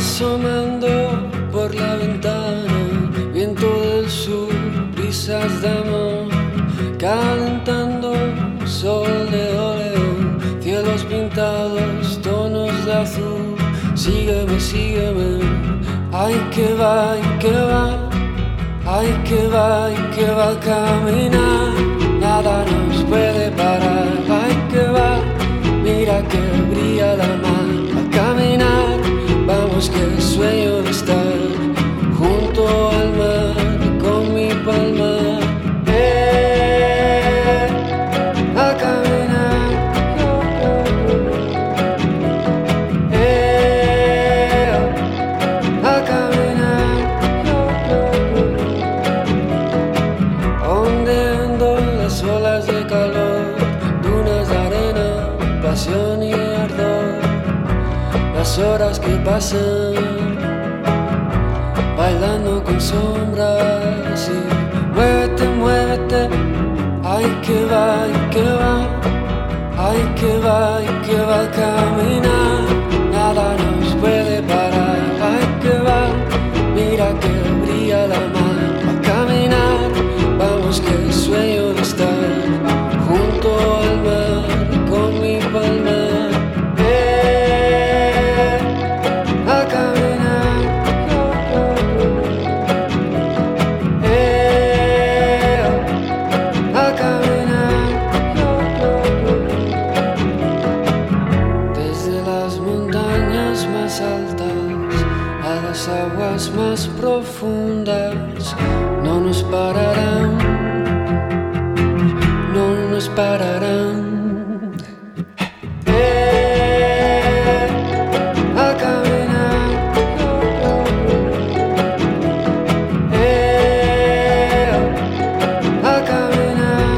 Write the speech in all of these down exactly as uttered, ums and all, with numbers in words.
asomando por la ventana, viento del sur, brisas de amor, calentando sol de óleo, cielos pintados, tonos de azul. Sígueme, sígueme, ay que va, ay que va, ay que va, ay que va a caminar, nada nos puede parar, ay que va, mira que brilla la mar, a caminar, vamos que sueño de estar junto al mar con mi palma, eh, a caminar, eh, a caminar, ondeando las olas de calor, dunas de arena, pasión y ardor, las horas que pasan bailando con sombras y muévete, muévete, ay que va, ay que va, ay que va, ay que va a caminar, nada nos puede parar, ay que va, mira que brilla la mar, a caminar, vamos que sueño de estar junto al mar con mi palma. Aguas más profundas no nos pararán, no nos pararán. Eh, a caminar, eh, a caminar,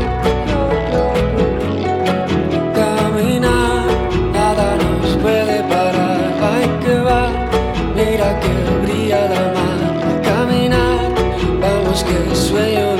caminar, nada nos puede parar, ay que va, mira que brilla la mar, a caminar, vamos que sueño